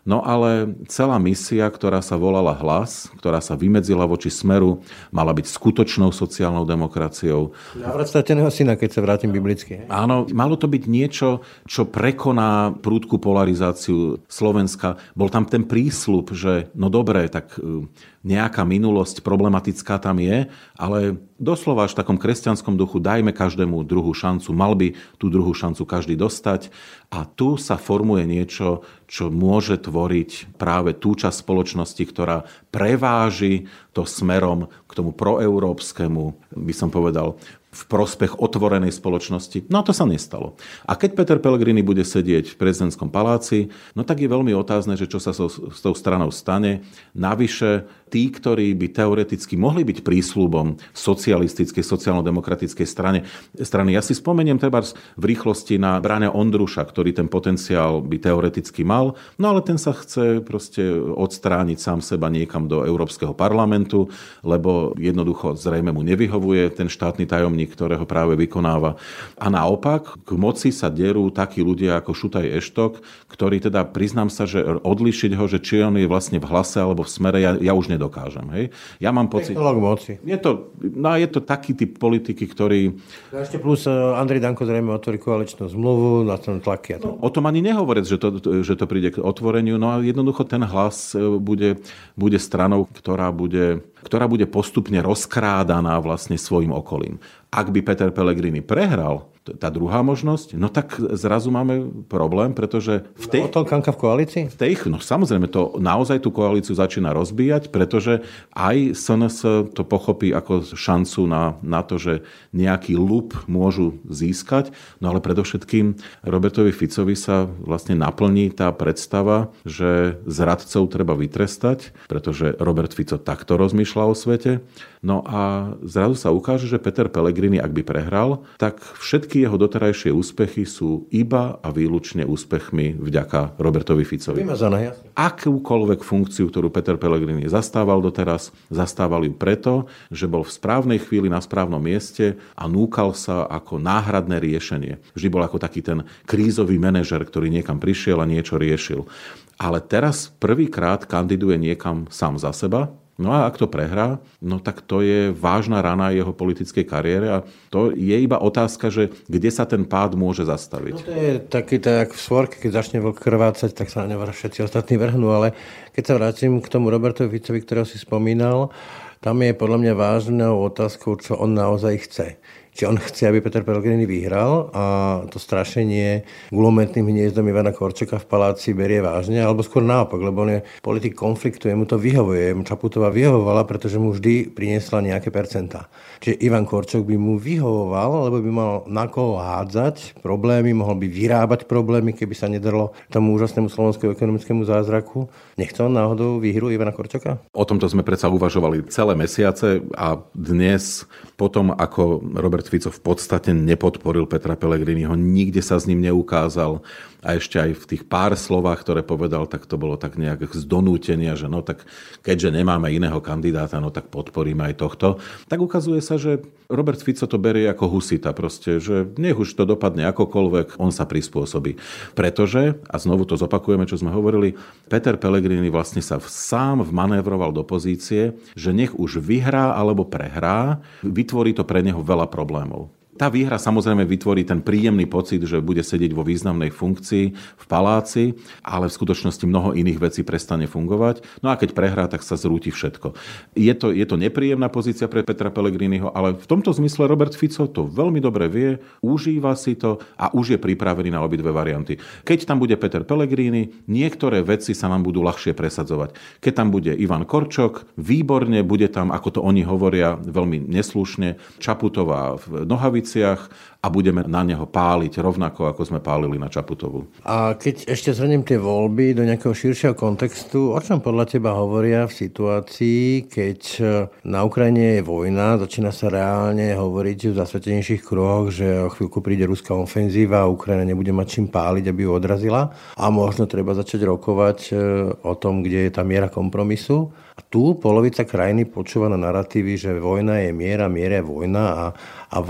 No ale celá misia, ktorá sa volala Hlas, ktorá sa vymedzila voči Smeru, mala byť skutočnou sociálnou demokraciou. Návrat strateného syna, keď sa vrátim biblicky. Áno, malo to byť niečo, čo prekoná prudkú polarizáciu Slovenska. Bol tam ten prísľub, že no dobre, tak nejaká minulosť problematická tam je, ale doslova až v takom kresťanskom duchu dajme každému druhú šancu. Mal by tú druhú šancu každý dostať. A tu sa formuje niečo, čo môže tvoriť práve tú časť spoločnosti, ktorá preváži to smerom k tomu proeurópskemu, by som povedal, v prospech otvorenej spoločnosti. No a to sa nestalo. A keď Peter Pellegrini bude sedieť v prezidentskom paláci, no tak je veľmi otázne, že čo sa so, s tou stranou stane. Navyše, tí, ktorí by teoreticky mohli byť prísľubom socialistickej, sociálno-demokratickej strane, strany. Ja si spomeniem treba v rýchlosti na Braňa Ondruša, ktorý ten potenciál by teoreticky mal, no ale ten sa chce proste odstrániť sám seba niekam do Európskeho parlamentu, lebo jednoducho zrejme mu nevyhovuje ten štátny tajomník, ktorého práve vykonáva. A naopak, k moci sa derú takí ľudia ako Šutaj Eštok, ktorí teda, priznám sa, že odlíšiť ho, že či on je vlastne v Hlase alebo v Smere, ja, ja už nedokážem. Hej? Ja mám pocit... Technológ moci. Je to, no, je to taký typ politiky, ktorý... A ešte plus Andrej Danko zrejme otvorí koaličnú zmluvu, na tom tlaky. No, o tom ani nehovoriť, že to, že to príde k otvoreniu, no a jednoducho ten Hlas bude, bude stranou, ktorá bude, ktorá bude postupne rozkrádaná vlastne svojim okolím. Ak by Peter Pellegrini prehral, tá druhá možnosť, no tak zrazu máme problém, pretože v tej... No, Otolkanka v koalícii? V tej, no samozrejme, to naozaj tú koalíciu začína rozbíjať, pretože aj es en es to pochopí ako šancu na, na to, že nejaký lup môžu získať, no ale predovšetkým Robertovi Ficovi sa vlastne naplní tá predstava, že zradcov treba vytrestať, pretože Robert Fico takto rozmýšľa o svete. No a zrazu sa ukáže, že Peter Pellegrini, ak by prehral, tak všetky jeho doterajšie úspechy sú iba a výlučne úspechmi vďaka Robertovi Ficovi. Vymazané, jasne. Akúkoľvek funkciu, ktorú Peter Pellegrini zastával doteraz, zastával ju preto, že bol v správnej chvíli na správnom mieste a núkal sa ako náhradné riešenie. Vždy bol ako taký ten krízový manažer, ktorý niekam prišiel a niečo riešil. Ale teraz prvýkrát kandiduje niekam sám za seba. No a ak to prehrá, no tak to je vážna rana jeho politickej kariére a to je iba otázka, že kde sa ten pád môže zastaviť. No to je taký tak v svorke, keď začne vlk krvácať, tak sa na neho všetci ostatní vrhnú, ale keď sa vrátim k tomu Robertovi Ficovi, ktorého si spomínal, tam je podľa mňa vážnou otázkou, čo on naozaj chce. Či on chce, aby Peter Pellegrini vyhral a to strašenie gulometným hniezdom Ivana Korčoka v paláci berie vážne, alebo skôr naopak, lebo on je politik konfliktu, jemu to vyhovuje, jemu Čaputová vyhovovala, pretože mu vždy priniesla nejaké percentá. Čiže Ivan Korčok by mu vyhovoval, lebo by mal na koho hádzať problémy, mohol by vyrábať problémy, keby sa nedrlo tomu úžasnému slovenskému ekonomickému zázraku. Nechce on náhodou výhru Ivana Korčoka? O tomto sme predsa uvažovali celé mesiace a dnes potom, ako Robert Fico v podstate nepodporil Petra Pellegriniho, nikde sa s ním neukázal a ešte aj v tých pár slovách, ktoré povedal, tak to bolo tak nejak z donútenia, že no tak keďže nemáme iného kandidáta, no tak podporíme aj tohto. Tak ukazuje sa, že Robert Fico to berie ako husita proste, že nech už to dopadne akokoľvek, on sa prispôsobí. Pretože, a znovu to zopakujeme, čo sme hovorili, Peter Pellegrini vlastne sa sám vmanévroval do pozície, že nech už vyhrá alebo prehrá, vytvorí to pre neho veľa problémov. Tá výhra samozrejme vytvorí ten príjemný pocit, že bude sedieť vo významnej funkcii v paláci, ale v skutočnosti mnoho iných vecí prestane fungovať. No a keď prehrá, tak sa zrúti všetko. Je to, je to nepríjemná pozícia pre Petra Pellegriniho, ale v tomto zmysle Robert Fico to veľmi dobre vie, užíva si to a už je pripravený na obidve varianty. Keď tam bude Peter Pellegrini, niektoré veci sa nám budú ľahšie presadzovať. Keď tam bude Ivan Korčok, výborne, bude tam, ako to oni hovoria, veľmi neslušne, Čaputová v nohaviciach a budeme na neho páliť rovnako, ako sme pálili na Čaputovu. A keď ešte zhrniem tie voľby do nejakého širšieho kontextu, o čom podľa teba hovoria v situácii, keď na Ukrajine je vojna, začína sa reálne hovoriť v zasvetenejších kruhoch, že o chvíľku príde ruská ofenzíva a Ukrajina nebude mať čím páliť, aby ju odrazila a možno treba začať rokovať o tom, kde je tá miera kompromisu. A tu polovica krajiny počúva na naratívy, že vojna je miera, miera je vojna a, a vlastne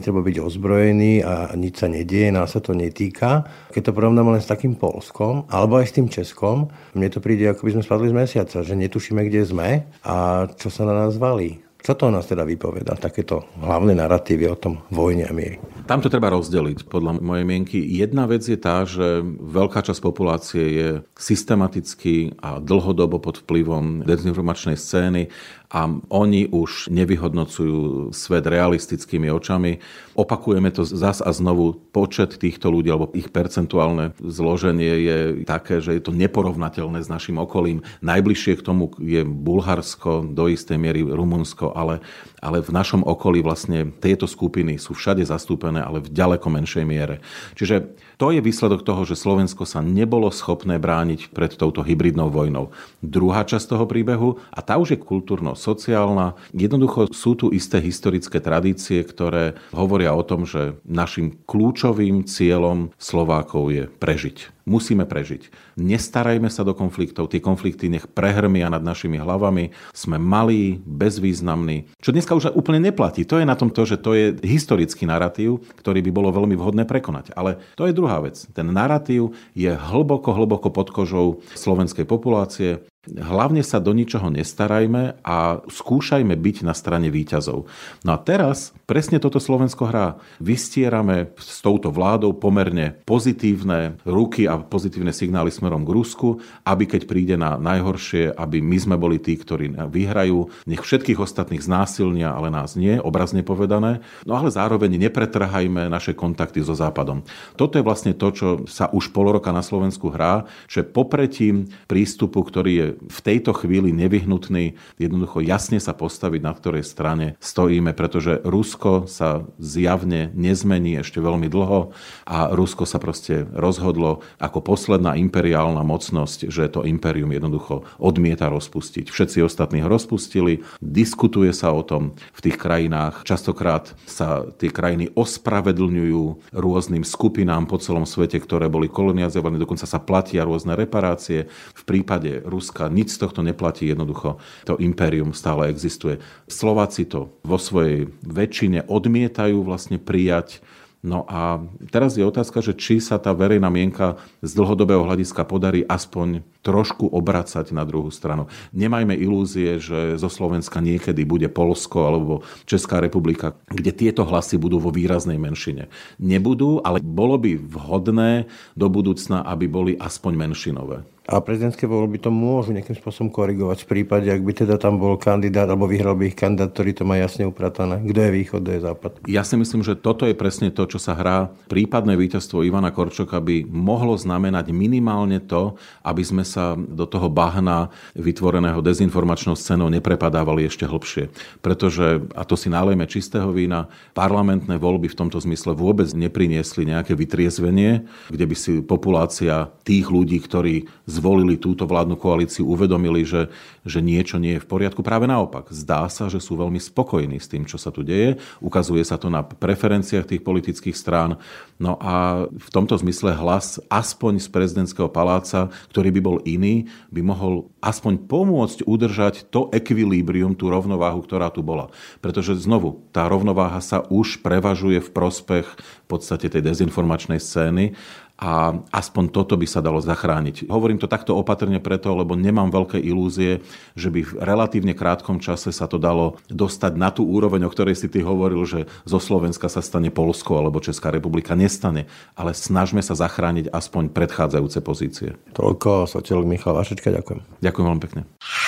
netreba byť ozbrojený a nič sa nedieje, nás sa to netýka. Keď to porovnáme len s takým Poľskom, alebo aj s tým Českom, mne to príde, ako by sme spadli z mesiaca, že netušíme, kde sme a čo sa na nás valí. Čo to o nás teda vypovedá, takéto hlavné naratívy o tom vojne a miery? Tam to treba rozdeliť, podľa mojej mienky. Jedna vec je tá, že veľká časť populácie je systematicky a dlhodobo pod vplyvom dezinformačnej scény a oni už nevyhodnocujú svet realistickými očami. Opakujeme to zas a znovu. Počet týchto ľudí alebo ich percentuálne zloženie je také, že je to neporovnateľné s našim okolím. Najbližšie k tomu je Bulharsko, do istej miery Rumunsko, ale, ale v našom okolí vlastne tieto skupiny sú všade zastúpené, ale v ďaleko menšej miere. Čiže to je výsledok toho, že Slovensko sa nebolo schopné brániť pred touto hybridnou vojnou. Druhá časť toho príbehu, a tá už je kultúrno-sociálna, jednoducho sú tu isté historické tradície, ktoré hovoria o tom, že našim kľúčovým cieľom Slovákov je prežiť. Musíme prežiť. Nestarajme sa do konfliktov, tie konflikty nech prehrmia nad našimi hlavami. Sme malí, bezvýznamní. Čo dneska už úplne neplatí. To je na tom to, že to je historický narratív, ktorý by bolo veľmi vhodné prekonať. Ale to je druhá vec. Ten narratív je hlboko, hlboko pod kožou slovenskej populácie. Hlavne sa do ničoho nestarajme a skúšajme byť na strane víťazov. No a teraz presne toto Slovensko hrá. Vystierame s touto vládou pomerne pozitívne ruky a pozitívne signály smerom k Rusku, aby keď príde na najhoršie, aby my sme boli tí, ktorí vyhrajú. Nech všetkých ostatných znásilnia, ale nás nie, obrazne povedané. No ale zároveň nepretrhajme naše kontakty so Západom. Toto je vlastne to, čo sa už pol roka na Slovensku hrá, že popretím prístupu, ktorý je v tejto chvíli nevyhnutný, jednoducho jasne sa postaviť, na ktorej strane stojíme, pretože Rusko sa zjavne nezmení ešte veľmi dlho a Rusko sa proste rozhodlo ako posledná imperiálna mocnosť, že to impérium jednoducho odmieta rozpustiť. Všetci ostatní ho rozpustili, diskutuje sa o tom v tých krajinách. Častokrát sa tie krajiny ospravedlňujú rôznym skupinám po celom svete, ktoré boli kolonializované, dokonca sa platia rôzne reparácie. V prípade Ruska nič z tohto neplatí, jednoducho to impérium stále existuje. Slováci to vo svojej väčšine odmietajú vlastne prijať. No a teraz je otázka, že či sa tá verejná mienka z dlhodobého hľadiska podarí aspoň trošku obracať na druhú stranu. Nemajme ilúzie, že zo Slovenska niekedy bude Poľsko alebo Česká republika, kde tieto hlasy budú vo výraznej menšine. Nebudú, ale bolo by vhodné do budúcna, aby boli aspoň menšinové. A prezidentské voľby to môžu nejakým spôsobom korigovať v prípade, ak by teda tam bol kandidát, alebo vyhral by ich kandidát, ktorý to má jasne upratané. Kto je východ, kto je západ? Ja si myslím, že toto je presne to, čo sa hrá. Prípadné víťazstvo Ivana Korčoka by mohlo znamenať minimálne to, aby sme sa do toho bahna vytvoreného dezinformačnou scénou neprepadávali ešte hlbšie. Pretože, a to si nálejme čistého vína, parlamentné voľby v tomto zmysle vôbec nepriniesli nejaké vytriezvenie, kde by si populácia tých ľudí, ktorí zvolili túto vládnu koalíciu, uvedomili, že, že niečo nie je v poriadku. Práve naopak, zdá sa, že sú veľmi spokojní s tým, čo sa tu deje. Ukazuje sa to na preferenciách tých politických strán. No a v tomto zmysle hlas aspoň z prezidentského paláca, ktorý by bol iný, by mohol aspoň pomôcť udržať to ekvilíbrium, tú rovnováhu, ktorá tu bola. Pretože znovu, tá rovnováha sa už prevažuje v prospech v podstate tej dezinformačnej scény. A aspoň toto by sa dalo zachrániť. Hovorím to takto opatrne preto, lebo nemám veľké ilúzie, že by v relatívne krátkom čase sa to dalo dostať na tú úroveň, o ktorej si ty hovoril, že zo Slovenska sa stane Poľsko alebo Česká republika. Nestane. Ale snažme sa zachrániť aspoň predchádzajúce pozície. Toľko, sociológ Michal Vašečka, ďakujem. Ďakujem veľmi pekne.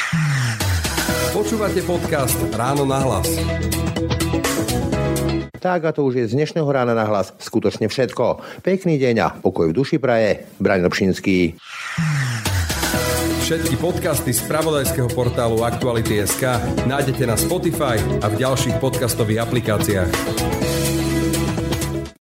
Počúvate podcast Ráno na hlas. Tak a to už je z dnešného Rána na hlas skutočne všetko. Pekný deň a pokoj v duši praje. Braň Dobšinský. Všetky podcasty z spravodajského portálu Aktuality bodka es ká nájdete na Spotify a v ďalších podcastových aplikáciách.